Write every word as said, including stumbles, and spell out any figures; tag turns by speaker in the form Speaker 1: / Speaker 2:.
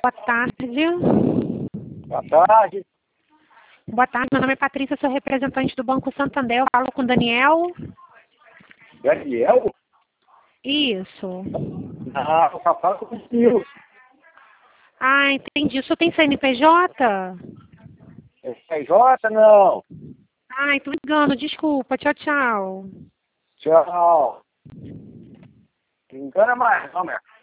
Speaker 1: Boa tarde.
Speaker 2: Boa tarde.
Speaker 1: Boa tarde, meu nome é Patrícia, sou representante do Banco Santander. Eu falo com o Daniel.
Speaker 2: Daniel?
Speaker 1: Isso.
Speaker 2: Não, eu só falo com o Nilson.
Speaker 1: Ah, entendi. O senhor tem C N P J?
Speaker 2: P J não.
Speaker 1: Ai, tô ligando, desculpa. Tchau, tchau.
Speaker 2: Tchau. Não engana mais, não, meu.